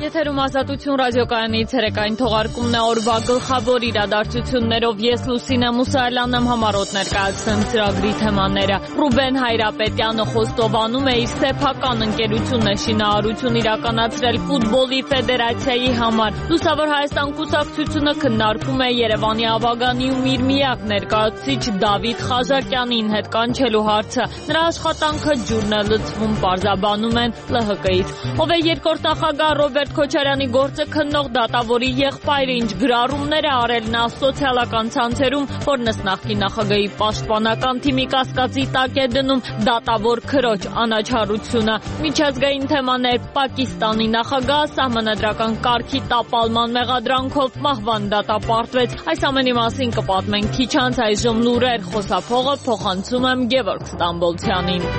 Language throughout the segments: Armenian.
Եթերում Ազատություն ռադիոկայանի ցերեկային թողարկումն է օրվա գլխավոր իրադարձություններով ես Լուսինե Մուսայելյանն եմ համառոտ ներկայացնեմ ծրագրի թեմաները։ Ռուբեն Հայրապետյանը խոստովանում է իր սեփական ընկերությունը շինարարություն իրականացրել ֆուտբոլի ֆեդերացիայի համար։ Լուսավոր Հայաստան կուսակցությունը քննարկում է Երևանի Ավագանիում իր միակ ներկայացուցիչ Դավիթ Խազակյանին հետ կանչելու հարցը։ Նրա աշխատանքը ջուրն է լցվում, պարզաբանում են ԼՀԿ-ից։ Ով է երկրորդ նախագահ Ռոբերտ Քոչարյանի գործը քննող դատավորի եղբայրը ինչ գրառումներ է արել նա սոցիալական ցանցերում, որն ըստ նախկին նախագահի պաշտպանական թիմի կասկածի տակ է դնում դատավոր քրոջ անաչառությունը։ Միջազգային թեմաներ Պակիստանի նախագահ սահմանադրական կարգի տապալման մեղադրանքով մահվան դատապարտվեց։ Այս ամենի մասին կպատմենք քիչ անց, այժմ լուրեր, խոսափողը փոխանցում եմ Գևորգ Ստամբոլցյանին։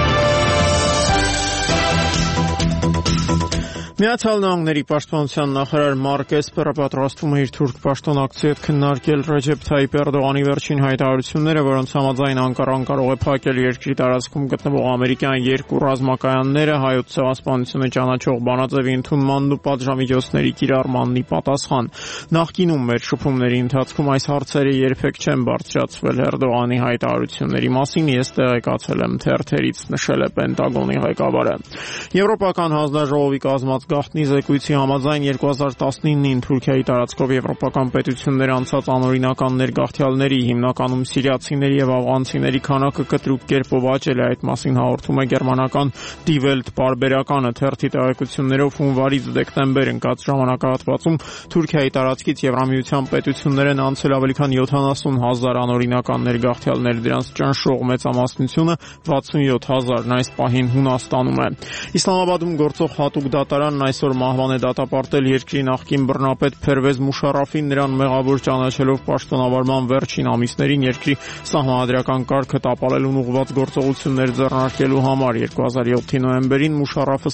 Միացյալ Նահանգների պաշտպանության նախարար Մարկ Էսպերը պատրաստվում է իր թուրք պաշտոնակցի հետ քննարկել Ռեջեփ Թայիփ Էրդողանի վերջին հայտարարությունները, որոնց համաձայն Անկարան կարող է փակել երկրի տարածքում գտնվող ամերիկյան երկու ռազմակայանները հայոց ցեղասպանությունը ճանաչող բանաձևի ընդունմանն ու պատժամիջոցների կիրառմանն ի պատասխան։ Նախկինում մեր շփումների ընթացքում այս հարցերը երբեք չեն բարձրացվել Էրդողանի հայտարարությունների մասին, ես տեղեկացել եմ թերթերից, նշել է Պենտագոնի ղեկավարը։ Եվրոպական հանձնաժողովի կազմած գաղտնի զեկույցի համաձայն 2019-ին Թուրքիայի տարածքով եվրոպական պետություններ անցած անօրինական ներգաղթյալների, հիմնականում սիրիացիների եւ աֆղանցիների քանակը կտրուկ կերպով աճել է, այդ մասին հաղորդում է գերմանական Die Welt պարբերականը, թերթի տեղեկություններով հունվարից դեկտեմբեր ընկած ժամանակահատվածում Թուրքիայի տարածքից Եվրամիության պետություններ են անցել ավելի քան 70,000 անօրինական ներգաղթյալներ, դրանց ճնշող մեծամասնությունը 67,000-ն այս պահին Հունաստանում է։ Իսլամաբադում գործող հատուկ դատարանն այսօր մահվան է դատապարտել երկրի նախկին բռնապետ Փերվեզ Մուշարաֆին, նրան մեղավոր ճանաչելով պաշտոնավարման վերջին ամիսներին երկրի սահմանադրական կարգը տապալելուն ուղղված գործողություններ ձեռնարկելու համար։ 2007-ի նոյեմբերին Մուշարաֆը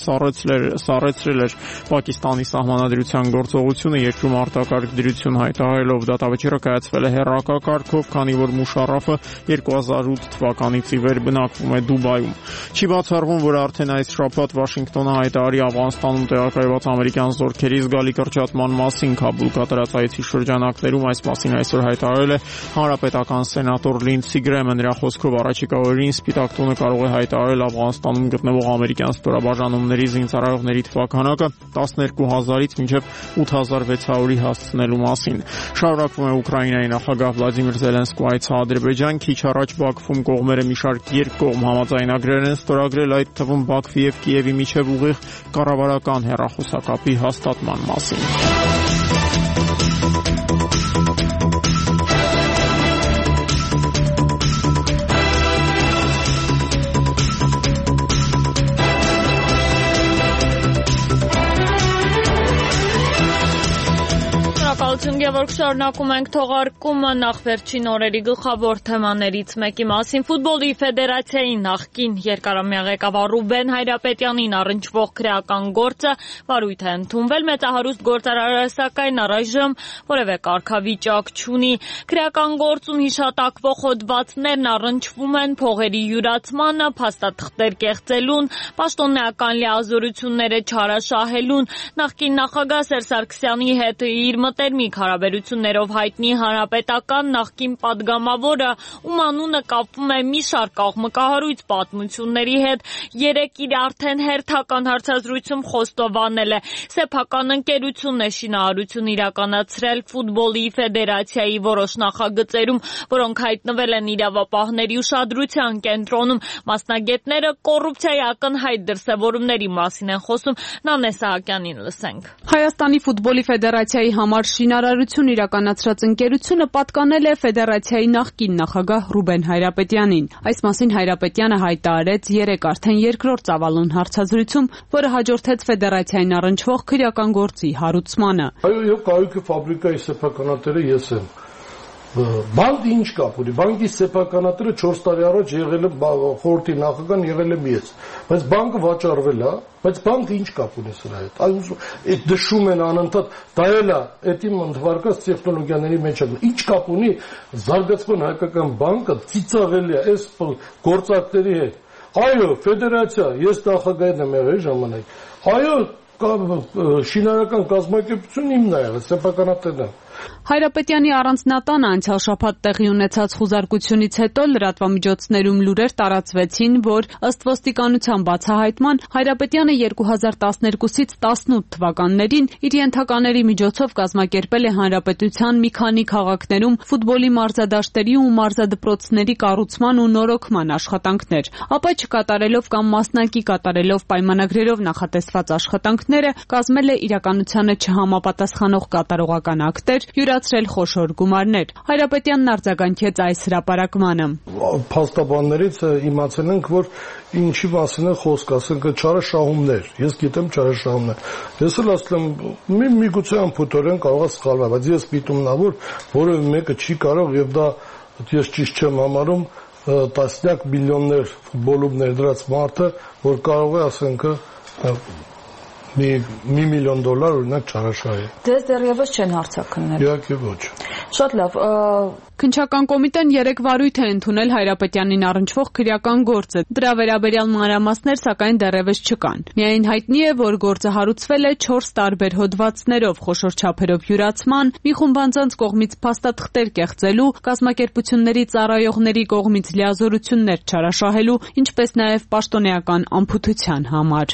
սառեցրել էր Պակիստանի սահմանադրության գործողությունը, երկրում արտակարգ դրություն հայտարարելով դատավճիռը կայացվել է հեռակակարգով, քանի որ Մուշարաֆը 2008 թվականից ի վեր բնակվում է Դուբայում։ Չի բացառվում, որ արդեն այս շաբաթ Վաշինգտոնը հայտարարի Աֆղանստանում տեղակայված ամերիկյան զորքերի զգալի կրճատման մասին Քաբուլ կատարած այցի շրջանակներում այս մասին այսօր հայտարարել է հանրապետական սենատոր Լինդսի Գրեմը։ Նրա խոսքով առաջիկա օրերին Սպիտակ տունը կարող է հայտարարել Աֆղանստանում գտնվող ամերիկյան ստորաբաժանումների զինծառայողների թվականակը 12,000-ից մինչև 8,600-ի հասցնելու մասին։ Շարունակվում է Ուկրաինայի նախագահ Վլադիմիր Զելենսկու այցը Ադրբեջան։ Քիչ առաջ Բաքվում կողմերը մի շարք երկկողմ համաձայնագրեր են ստորագրել, այդ թվում Բաքվի եւ Կիևի միջև ուղիղ կառավարական հեռախոսակապի հաստատման մասին։ Գևորգ, շարունակում ենք թողարկումը նախ վերջին օրերի գլխավոր թեմաներից մեկի մասին։ Ֆուտբոլի ֆեդերացիայի նախկին երկարամյա ղեկավար Ռուբեն Հայրապետյանին առնչվող քրեական գործը վարույթ է ընդունվել։ Մեծահարուստ գործարարը սակայն առայժմ որևէ կարգավիճակ չունի։ Քրեական գործում հիշատակվող հոդվածներն առնչվում են փողերի յուրացմանը, փաստաթղթեր կեղծելուն, պաշտոնեական լիազորությունները չարաշահելուն։ Նախկին նախագահ Սերժ Սարգսյանի հետ իր մտերմիկ հարաբերություններով հայտնի հանրապետական նախկին падգամավորը, ում անունը կապվում է մի շարք աղմկահարույց պատմությունների հետ, երեկ իր արդեն հերթական հարցազրույցում խոստովանել է սեփական ընկերություն է շինարարություն իրականացրել ֆուտբոլի ֆեդերացիայի որոշ նախագծերում, որոնք հայտնվել են իրավապահների ուշադրության կենտրոնում։ Մասնագետները կոռուպցիայի ակնհայտ դրսևորումների մասին են խոսում։ Նանե Սահակյանին լսենք։ Հայաստանի ֆուտբոլի ֆեդերացիայի համար շինարարություն իրականացրած ընկերությունը պատկանել է ֆեդերացիայի նախկին նախագահ Ռուբեն Հայրապետյանին։ Այս մասին Հայրապետյանը հայտարարեց երեկ արդեն երկրորդ ծավալուն հարցազրույցում, որը հաջորդեց ֆեդերացիային առնչվող քրեական գործի հարուցմանը։ Այո, կայքի ֆաբրիկայի սեփականատերը ես եմ։ Բանկը ինչ կապ ունի։ Բանկի սեփականատերը 4 տարի առաջ եղել է խորհրդի նախագահան, եղել եմ ես։ Բայց բանկը վաճառվել է, բայց բանկը ինչ կապ ունի սրա հետ։ Այդ դժում են անընդհատ, դա էլ է, էդի ընդվարկած տեխնոլոգիաների մեջ է։ Ինչ կապ ունի զարգացման հայկական բանկը ծիծաղելի է այս գործակների հետ։ Այո, ֆեդերացիա, ես նախագահն եմ եղել ժամանակ։ Այո, շինարարական կազմակերպությունն իմն է եղել, սեփականատերն է։ Հայրապետյանի առանձնատանը անցյալ շաբաթ տեղի ունեցած խուզարկությունից հետո լրատվամիջոցներում լուրեր տարածվեցին, որ ըստ ոստիկանության բացահայտման Հայրապետյանը 2012-ից 18 թվականներին իր ենթակաների միջոցով կազմակերպել է հանրապետության մի քանի քաղաքներում ֆուտբոլի մարզադաշտերի ու մարզադպրոցների կառուցման ու նորոգման աշխատանքներ, ապա չկատարելով կամ մասնակի կատարելով պայմանագրերով նախատեսված աշխատանքները, կազմել է իրականությանը չհամապատասխանող կատարողական ակտեր, յուրացրել խոշոր գումարներ։ Հայրապետյանն արձագանքեց այս հրապարակմանը։ Փաստաբաններից իմացել ենք, որ ինչի մասին է խոսք, ասենք չարաշահումներ։ Ես գիտեմ չարաշահումներ։ Ես էլ ասում եմ, միգուցե ամփոփորեն կարող է սխալվել, բայց ես պիտում նա որ որևէ մեկը չի կարող եւ դա ես ճիշտ չեմ համարում տասնյակ միլիոններ ֆուտբոլում ներդրած մարդը, որ կարող է ասենք $1 միլիոն օրինակ չարաշահի։ Ձեզ դեռևս չեն հարցաքննել։ Իհարկե ոչ։ Շատ լավ։ Քննչական կոմիտեն 3 վարույթ է ընդունել Հայրապետյանին առնչվող քրեական գործը։ Դրա վերաբերյալ մանրամասներ սակայն դեռևս չկան։ Միայն հայտնի է, որ գործը հարուցվել է 4 տարբեր հոդվածներով, խոշոր չափերով յուրացման, մի խումբ անձանց կողմից փաստաթղթեր կեղծելու, կազմակերպությունների ծառայողների կողմից լիազորություններ չարաշահելու, ինչպես նաև պաշտոնեական անփութության համար։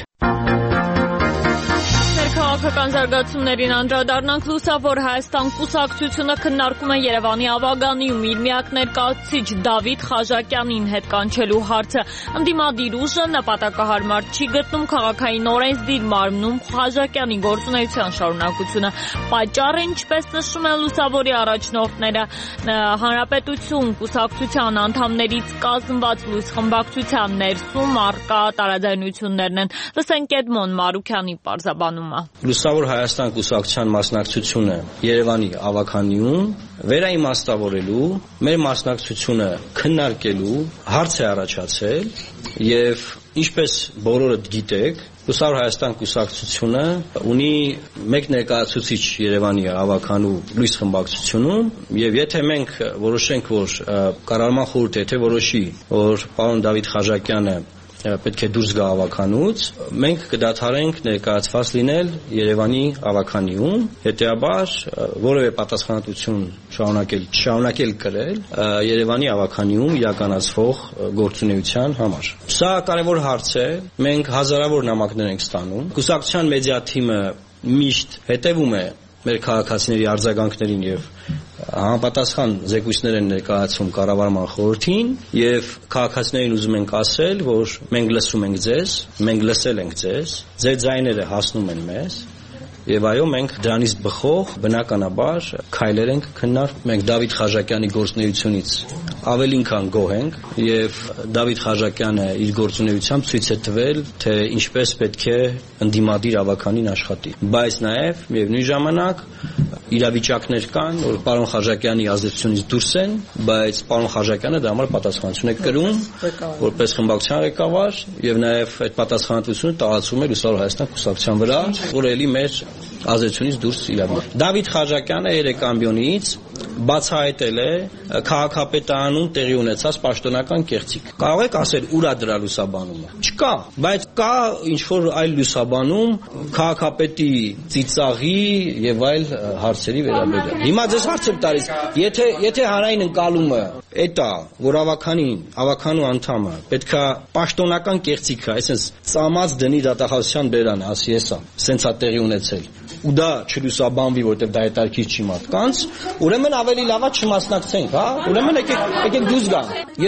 Քաղաքական զարգացումներին անդրադառնանք, լուսավոր Հայաստան կուսակցությունը քննարկում է Երևանի Ավագանիում իր միակ ներկայացուցիչ Դավիթ Խաժակյանին հետ կանչելու հարցը։ Ընդդիմադիր ուժը նպատակահարմար չի գտնում քաղաքային օրենսդիր մարմնում Խաժակյանի գործունեության շարունակությունը։ Պատճառը, ինչպես նշում են լուսավորի առաջնորդները, Հանրապետություն կուսակցության անդամներից կազմված լույս խմբակցության ներսում առկա տարաձայնություններն են։ Լսենք Էդմոն Մարուքյանի պարզաբանումը։ Լուսավոր Հայաստան կուսակցության մասնակցությունը Երևանի Ավագանիում վերաիմաստավորելու, մեր մասնակցությունը քննարկելու հարց է առաջացել եւ ինչպես բոլորդ գիտեք, Լուսավոր Հայաստան կուսակցությունը ունի մեկ ներկայացուցիչ Երևանի Ավագանու լույս խմբակցությունում եւ եթե մենք որոշենք, որ կառավարման խորհուրդը եթե որոշի, որ պարոն Դավիթ Խաժակյանը պետք է դուրս գա Ավագանուց, մենք կդադարենք ներկայացված լինել Երևանի Ավագանիում, հետեւաբար որևէ պատասխանատվություն շարունակել կրել Երևանի Ավագանիում իրականացվող գործունեության համար։ Սա կարևոր հարց է, մենք հազարավոր նամակներ ենք ստանում։ Կուսակցության մեդիա թիմը միշտ հետևում է մեր քաղաքացիների արձագանքներին եւ համապատասխան զեկույցներ են ներկայացում կառավարման խորհրդին եւ քաղաքացիներին ուզում ենք ասել, որ մենք լսում ենք ձեզ, մենք լսել ենք ձեզ, ձեր ձայները հասնում են մեզ եւ այո մենք դրանից բխող բնականաբար քայլեր ենք քննարկում։ Մենք Դավիթ Խաժակյանի գործունեությունից ավելին քան գոհ ենք եւ Դավիթ Խաժակյանը իր գործունեությամբ ցույց է տվել, թե ինչպես պետք է ընդդիմադիր Ավագանին աշխատի։ Բայց նաեւ միևնույն ժամանակ իրավիճակներ կան, որ պարոն Խաժակյանի ազդեցությունից դուրս են, բայց պարոն Խաժակյանը դա համար պատասխանատվություն է կրում որպես խմբակցության ղեկավար եւ նաեւ այդ պատասխանատվությունը տարածում է Լուսավոր Հայաստան կուսակցության վրա, որը էլի մեր ազդեցությունից դուրս իրավիճակ։ Դավիթ Խաժակյանը երեկամբյոնից բացահայտել է քաղաքապետարանում տեղի ունեցած պաշտոնական կեղծիք։ Կարող եք ասել ուր է դրա լուսաբանումը։ Չկա, բայց կա ինչ որ այլ լուսաբանում քաղաքապետի ծիծաղի եւ այլ հարցերի վերաբերյալ։ Հիմա ձեզ հարց եմ տալիս, եթե հանրային ընկալումը էտա, որ Ավագանու անդամը պետքա պաշտոնական կեղծիքը, այսինքն ծամած դնի դատախազության բերանը, ասի հեսա, սենցա տեղի ունեցել։ Ու դա չլուսաբանվի, որովհետև դա հետաքրքիր չի մարդկանց, ուրեմն ավելի լավա չմասնակցենք, հա? Ուրեմն եկեք դուրս գանք։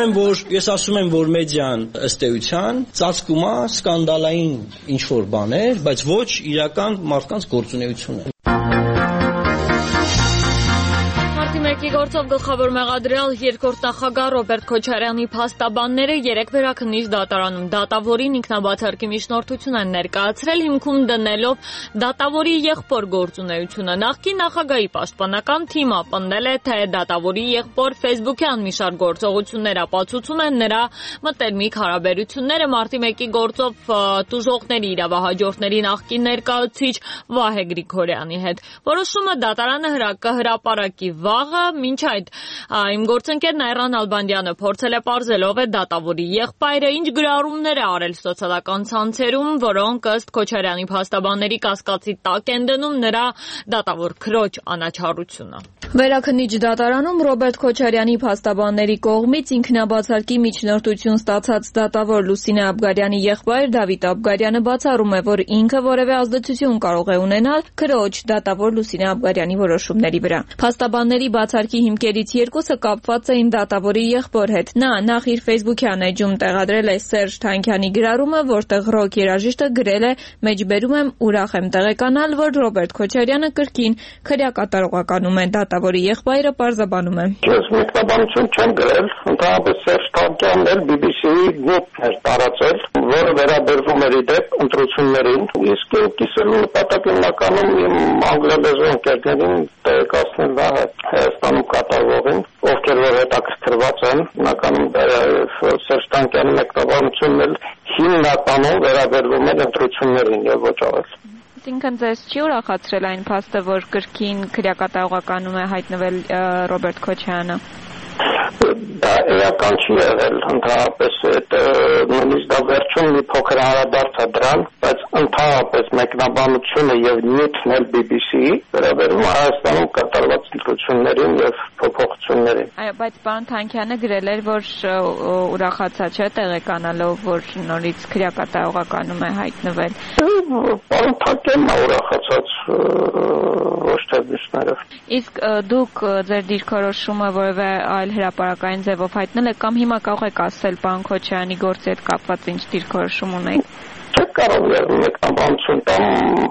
Ես ասում եմ, որ մեդիան ըստ էության ծածկում է սկանդալային ինչ որ բաներ, բայց ոչ իրական մարդկանց գործունեությունը։ Մեկի գործով գլխավոր մեղադրյալ երկրորդ նախագահ Ռոբերտ Քոչարյանի փաստաբանները 3 վերաքննիչ դատարանում դատավորին ինքնաբացարկի միջնորդություն են ներկայացրել, հիմքում դնելով դատավորի եղբոր գործունեությունը։ Նախկին նախագահի պաշտպանական թիմը պնդել է, թե դատավորի եղբոր Facebook-յան մի շարք գործողություններ ապացուցում են նրա մտերմիկ հարաբերությունները մարտի 1-ի գործով տուժողների իրավահաջորդների նախկին ներկայացուցիչ Վահե Գրիգորյանի հետ։ Որոշումը դատարանը կհրապարակի վաղը, Մինչ այդ իմ գործընկեր Նայռան Ալբանդյանը փորձել է պարզել ով է դատավորի եղբայրը, ինչ գրառումներ է արել սոցիալական ցանցերում, որոնք ըստ Քոչարյանի փաստաբանների կասկածի տակ են դնում նրա դատավոր քրոջ անաչառությունը։ Վերաքննիչ դատարանում Ռոբերտ Քոչարյանի փաստաբանների կողմից ինքնաբացարկի միջնորդություն ստացած դատավոր Լուսինե Աբգարյանի եղբայր Դավիթ Աբգարյանը բացառում է, որ ինքը որևէ ազդեցություն կարող է ունենալ քրոջ դատավոր Լուսինե Աբգարյանի որոշումների վրա։ Փաստաբանների բացարկի հիմքերից երկուսը կապված էին դատավորի եղբոր հետ։ Նա նախ իր Facebook-յան էջում տեղադրել է Սերժ Թանկյանի գրառումը, որտեղ ռոք երաժիշտը գրել է. «Մեջբերում եմ, ուրախ եմ տեղեկանալ, որ Ռոբերտ Քոչարյանը կրկին քրեակատարողականում է»։ Դատավորի եղբայրը պարզաբանում է. Ես մեկնաբանություն չեմ գրել, ընդհանրապես Սերժ Թանկյանն էլ BBC-ի նյութ էր տարածել, որը վերաբերվում էր իդեպ ընտրություններին, իսկ կիսելու նպատակը հիմնականում իմ անգլիալեզու ընկերներին տեղեկացնելն է Հայաստանում կատարվողին, ովքեր որ հետաքրքրված են, հիմնականում Սերժ Թանկյանի մեկնաբանությունն էլ հիմնականում վերաբերվում էր ընտրություններին եւ ոչ այլ։ Այսինքն ձեզ չի ուրախացրել այն փաստը, որ կրկին քրեակատարողականում է հայտնվել Ռոբերտ Քոչարյանը։ Դա էական չի եղել, ընդհանրապես նույնիսկ դա վերջում մի փոքր անդրադարձ է դրան, բայց ընդհանրապես մեկնաբանությունը եւ նյութն էլ BBC-ի վերաբերում Հայաստանում կատարված ընտրություններին եւ փոփոխություններին։ Այո, բայց պարոն Թանկյանը գրել էր, որ ուրախացած չէ տեղեկանալով, որ նորից քրեակատարողականում է հայտնվել։ Պարոն Թանկյանն է ուրախացած, ոչ թե մյուսները։ Իսկ դուք ձեր դիրքորոշումը որևէ այլ հրապարակային ձևով հայտնել եք կամ հիմա կարող եք ասել պարոն Քոչարյանի գործի հետ կապված ինչ դիրքորոշում ունեք։ Չեք կարող մեկնաբանություն տամ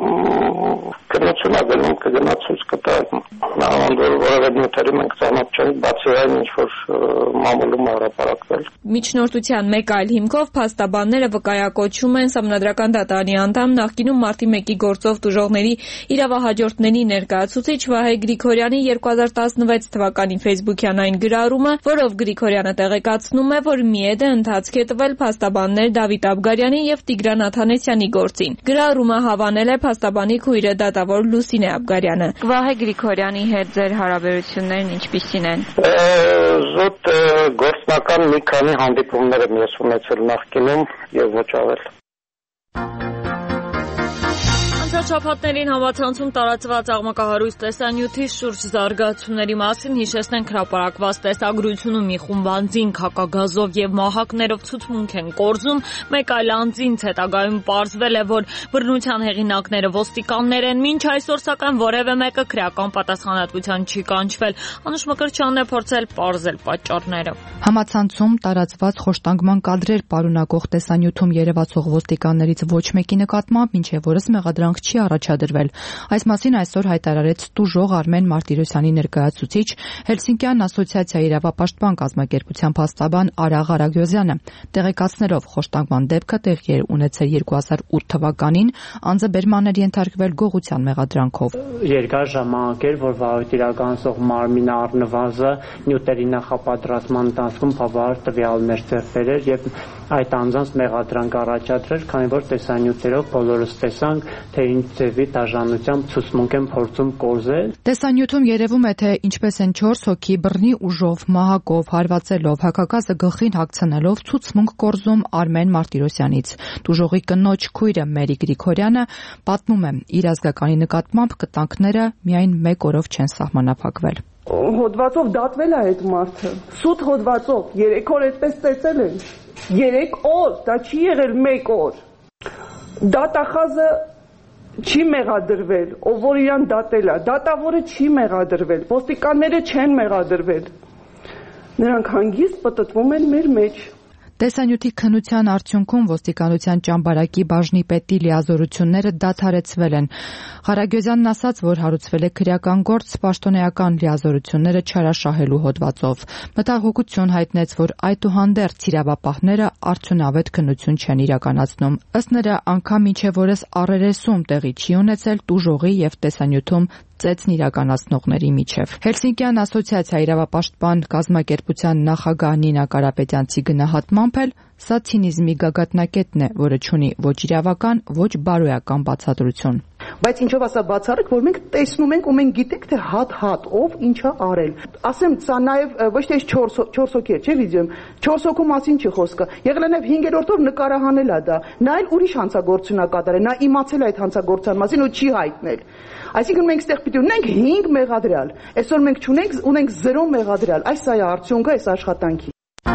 քննությունա գնում կգնացուց կտա որևէ նյութերի մենք ծանոթ չենք, բացի այն ինչ որ մամուլում հրապարակվել։ Միջնորդության մեկ այլ հիմքով փաստաբանները վկայակոչում են Սահմանադրական դատարանի անդամ նախկինում մարտի 1-ի գործով տուժողների իրավահաջորդների ներկայացուցիչ Վահե Գրիգորյանի 2016 թվականի Facebook-յան այն գրառումը, որով Գրիգորյանը տեղեկացնում է, որ ՄԻԵԴ-ը ընթացք է տվել փաստաբաններ Դավիթ Աբգարյանի եւ Տիգրան Աթանեսյանի գործին։ Գրառումը հավանել է փաստաբանի քույրը դատավոր Լուսինե Աբգարյանը։ Վահե Գրիգորյանի հետ ձեր հարաբերություններն ինչպիսին են։ Զուտ գործնական մի քանի հանդիպումներ եմ ես ունեցել նախկինում եւ ոչ ավել։ Շաբաթներին համացանցում տարածված աղմկահարույց տեսանյութի շուրջ զարգացումների մասին հիշեցնենք հրապարակված տեսագրությունում մի խումբ անձինք հակագազով եւ մահակներով ցուցմունք են կորզում, մեկ այլ անձինց հետագայում պարզվել է, որ բռնության հեղինակները ոստիկաններ են, մինչ այսօր սակայն որևէ մեկը քրեական պատասխանատվության չի կանչվել։ Անուշ Մկրտչյանն է փորձել պարզել պատճառները։ Համացանցում տարածված խոշտանգման կադրեր պարունակող տեսանյութում երևացող ոստիկաններից ոչ մեկի նկատմամբ մինչև օրս մեղադրանք չի առաջադրվել։ Այս մասին այսօր հայտարարեց տուժող Արմեն Մարտիրոսյանի ներկայացուցիչ Հելսինկյան ասոցիացիայի իրավապաշտպան կազմակերպության փաստաբան Արաղ Արագյոզյանը, տեղեկացնելով խոշտանգման դեպքը տեղի էր ունեցել 2008 թվականին, անձը բերմաններ ենթարկվել գողության մեղադրանքով։ Երկար ժամանակ էր, որ վարույթ իրականացող մարմինը առնվազն նյութերի նախապատրաստման ընթացքում բավարար տվյալներ ձեռքբեր էր եւ այդ անձանց մեղադրանք առաջադրել, քանի որ տեսանյութերով բոլորս տեսանք, թե ինչ ձևի դաժանությամբ ցուցմունք են փորձում կորզել։ Տեսանյութում երևում է, թե ինչպես են 4 հոգի բռնի ուժով, մահակով, հարվածելով, հակակազը գլխին հագցնելով ցուցմունք կորզում Արմեն Մարտիրոսյանից։ Տուժողի կնոջ քույրը Մերի Գրիգորյանը պատմում է, իր ազգականի նկատմամբ կտանքները միայն մեկ օրով չեն սահմանափակվել։ Հոդվածով դատվել է այդ մարդը։ Սուտ հոդվածով 3 օր այդպես ծեծել են։ 3 օր, դա չի եղել 1 օր։ Դատախազը չի մեղադրվել, ով որ իրան դատել է, դատավորը չի մեղադրվել, ոստիկանները չեն մեղադրվել։ Նրանք հանգիստ պտտվում են մեր մեջ։ Տեսանյութի քննության արդյունքում ոստիկանության ճամբարակի բաժնի պետի լիազորությունները դադարեցվել են։ Ղարագյոզյանն ասաց, որ հարուցվել է քրեական գործ պաշտոնեական լիազորությունները չարաշահելու հոդվածով։ Մտահոգություն հայտնեց, որ այդուհանդերձ իրավապահները արդյունավետ քննություն չեն իրականացնում։ Ըստ նրա, անգամ մինչև օրս առերեսում տեղի չի ունեցել տուժողի եւ տեսանյութում ծեծն իրականացնողների միջև։ Հելսինկյան ասոցիացիա իրավապաշտպան կազմակերպության նախագահ Նինա Կարապետյանցի գնահատմամբ էլ սա ցինիզմի գագաթնակետն է, որը չունի ոչ իրավական, ոչ բարոյական բացատրություն։ Բայց ինչով ասա բացառիկ, որ մենք տեսնում ենք ու մենք գիտենք թե հատ ով ինչա արել։ Ասեմ, սա նաև ոչ թե 4 հոգի է, չէ՞ վիդեոյում։ 4 հոգու մասին չի խոսքը։ Եղել է նաև 5-րդ օր նկարահանել է դա։ Նա էլ ուրիշ հանցագործություն է կատարել, նա իմացել է այդ հանցագործության մասին ու չի հայտնել։ Այսինքն մենք ստեղ պիտի ունենք 5 մեղադրյալ։ Այսօր մենք ունենք 0 մեղադրյալ։ Այս սա է արդյունքը այս աշխատանքի։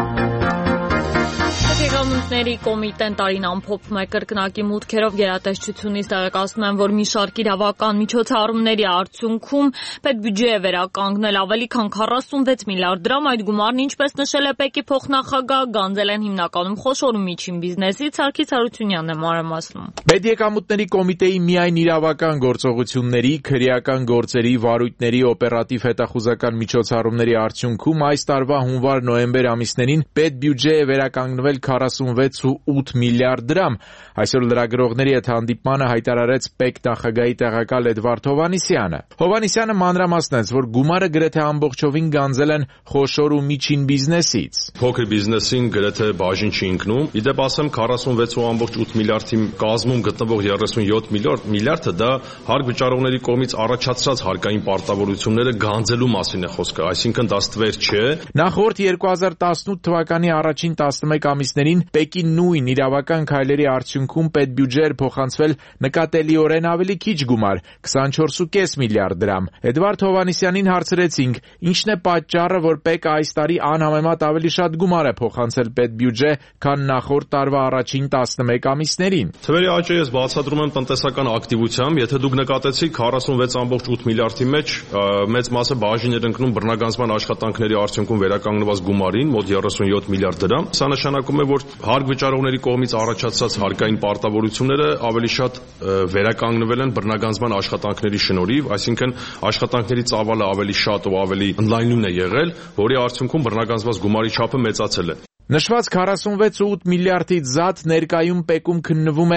Եկամուտների կոմիտեն տարին ամփոփում է կրկնակի մուտքերով գերատեսչությունից տեղեկացնում են, որ մի շարք իրավական միջոցառումների արդյունքում պետբյուջե է վերականգնել ավելի քան 46 միլիարդ դրամ, այդ գումարն ինչպես նշել է ՊԵԿ-ի փոխնախագահ, գանձել են հիմնականում խոշոր ու միջին բիզնեսից, Սարգիս Հարությունյանն է մանրամասնում։ Պետեկամուտների կոմիտեի միայն իրավական գործողությունների, քրեական գործերի, վարույթների, օպերատիվ հետախուզական միջոցառումների արդյունքում այս տարվա հունվար-նոյեմբեր ամիսներին պետբյուջե է վերականգնվել 46.8 միլիարդ դրամ։ Այսօր լրագրողների հետ հանդիպմանը հայտարարեց ՊԵԿ նախագահի տեղակալ Էդվարդ Հովհաննիսյանը։ Հովհաննիսյանը մանրամասնեց, որ գումարը գրեթե ամբողջովին գանձել են խոշոր ու միջին բիզնեսից։ Փոքր բիզնեսին գրեթե բաժին չի ընկնում։ Իդեպ ասեմ 46.8 միլիարդի կազմում գտնվող 37 միլիարդը դա հարկ վճարողների կողմից առաջացած հարկային պարտավորությունները գանձելու մասին է խոսքը, այսինքն դա ստվեր չէ։ Նախորդ 2018 թվականի առաջին 11 ամիսներին ՊԵԿ-ի նույն իրավական քայլերի արդյունքում պետբյուջե էր փոխանցվել նկատելիորեն ավելի քիչ գումար՝ 24.5 միլիարդ դրամ։ Էդվարդ Հովհաննիսյանին հարցրեցինք, ինչն է պատճառը, որ ՊԵԿ-ը այս տարի անհամեմատ ավելի շատ գումար է փոխանցել պետբյուջե, քան նախորդ տարվա առաջին 11 ամիսներին։ Թվերի աճը ես բացատրում եմ տնտեսական ակտիվությամբ, եթե դուք նկատեցիք 46.8 միլիարդի մեջ մեծ մասը բաժին էր ընկնում բռնագանձման աշխատանքների արդյունքում վերականգնված գումարին, մոտ 37 միլիարդ դրամ։ Սա նշանակում է, որ հարկ վճարողների կողմից առաջացած հարկային պարտավորությունները ավելի շատ վերականգնվել են բռնագանձման աշխատանքների շնորհիվ, այսինքն աշխատանքների ծավալը ավելի շատ ու ավելի ընդլայնուն է եղել, որի արդյունքում բռնագանձված գումարի չափը մեծացել է։ Նշված 46.8 միլիարդից զատ ներկայում ՊԵԿ-ում քննվում է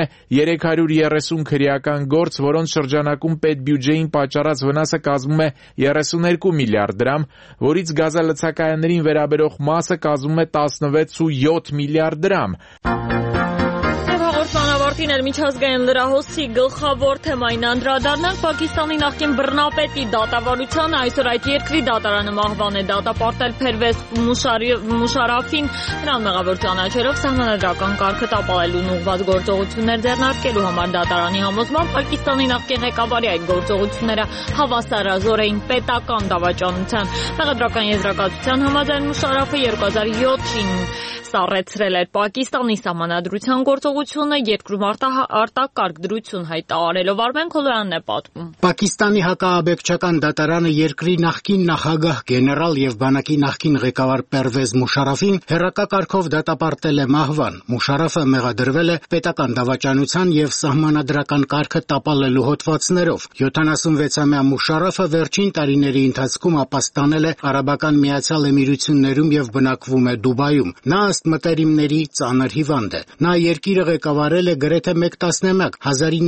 330 քրեական գործ, որոնց շրջանակում պետբյուջեին պատճառած վնասը կազմում է 32 միլիարդ դրամ, որից գազալցակայաններին վերաբերող մասը կազմում է 16.7 միլիարդ դրամ։ Ավարտին էլ միջազգային լրահոսի գլխավոր թեմային անդրադառնանք Պակիստանի նախկին բռնապետի դատավարությանը։ Այսօր այդ երկրի դատարանը մահվան է դատապարտել Փերվեզ Մուշարաֆին, նրան մեղավոր ճանաչելով սահմանադրական կարգը տապալելուն ուղղված գործողություններ ձեռնարկելու համար։ Դատարանի համոզմամբ Պակիստանի նախկին ղեկավարի այդ գործողությունները հավասարազոր էին պետական դավաճանության։ Մեղադրական եզրակացության համաձայն Մուշարաֆը 2007-ին սառեցրել էր Պակիստանի սահմանադրության գործողությունը երկրում արտակարգ դրություն հայտարարելով։ Արմեն Քոլոյանն է պատմում։ Պակիստանի հակաաբեկչական դատարանը երկրի նախկին նախագահ, գեներալ եւ բանակի նախկին ղեկավար Պերվեզ Մուշարաֆին հերակա կարգով դատապարտել է մահվան։ Մուշարաֆը մեղադրվել է պետական դավաճանության եւ սահմանադրական կարգը տապալելու հոդվածներով։ 76-ամյա Մուշարաֆը վերջին տարիների ընթացքում ապաստանել է Արաբական Միացյալ Էմիրություններում եւ բնակվում է Դուբայում։ Նա ըստ մտերիմների ծանր հիվանդ է։ Նա երկիրը ղեկավարել է գրեթե 1 տասնամյակ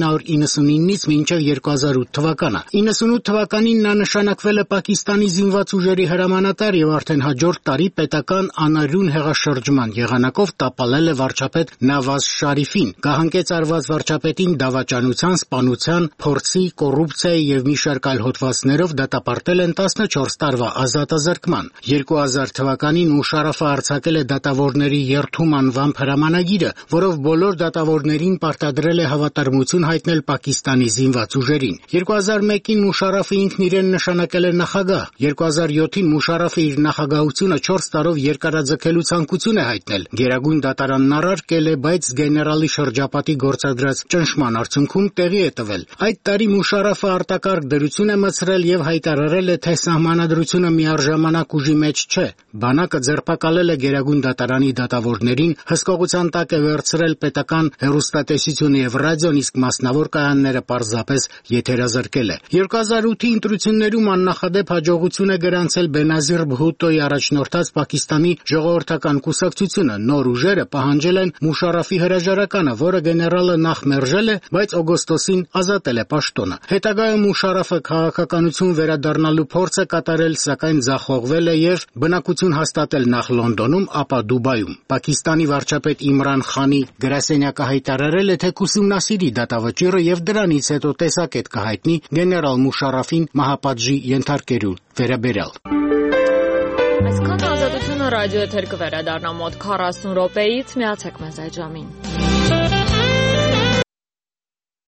1999-ից մինչև 2008 թվականը։ 98 թվականին նա նշանակվել է Պակիստանի զինված ուժերի հրամանատար եւ արդեն հաջորդ տարի պետական անարյուն հեղաշրջման եղանակով տապալել է վարչապետ Նավազ Շարիֆին։ Գահանկեց արված վարչապետին դավաճանության, սպանության, փորձի, կոռուպցիայի եւ մի շարք այլ հոդվածներով դատապարտել են 14 տարվա ազատազրկման։ 2000 թվականին Մուշարաֆը արձակել է դատավորների երթում անվամբ հրամանագիրը, որով բոլոր դատավորներին պարտադրել է հավատարմություն հայտնել Պակիստանի զինված ուժերին։ 2001-ին Մուշարաֆը ինքն իրեն նշանակել է նախագահ։ 2007-ին Մուշարաֆը իր նախագահությունը 4 տարով երկարաձգելու ցանկություն է հայտնել։ Գերագույն դատարանն առարկել է, բայց գեներալի շրջապատի գործադրած ճնշման արդյունքում տեղի է տվել։ Այդ տարի Մուշարաֆը արտակարգ դրություն է մտցրել եւ հայտարարել է, թե սահմանադրությունը միառժամանակ ուժի մեջ չէ։ Բանակը ձերբակալել է Գերագույն դատարանի դատավորներին, հսկողության տակ է վերցրել պետական հեռուստատեսությունը եւ ռադիոն, իսկ մասնավոր կայանները պարզապես եթերազրկել է։ 2008-ի ընտրություններում աննախադեպ հաջողություն է գրանցել Բենազիր Բհուտոյի առաջնորդած Պակիստանի ժողովրդական կուսակցությունը։ Նոր ուժերը պահանջել են Մուշարաֆի հրաժարականը, որը գեներալը նախ մերժել է, բայց օգոստոսին ազատել է պաշտոնը։ Հետագայում Մուշարաֆը քաղաքականություն վերադառնալու փորձ է կատարել, սակայն ձախողվել է եւ բնակություն հաստատել նախ Լոնդոնում, ապա Դուբայում։ Դոհայում։ Պակիստանի վարչապետ Իմրան Խանի գրասենյակը հայտարարել է, թե կուսումնասիրի դատավճիռը եւ դրանից հետո տեսակետ կհայտնի գեներալ Մուշարաֆին մահապատժի ենթարկելու վերաբերյալ։ Այսքան Ազատությունը ռադիո եթեր կվերադառնա մոտ 40 րոպեից, միացեք մեզ այդ ժամին։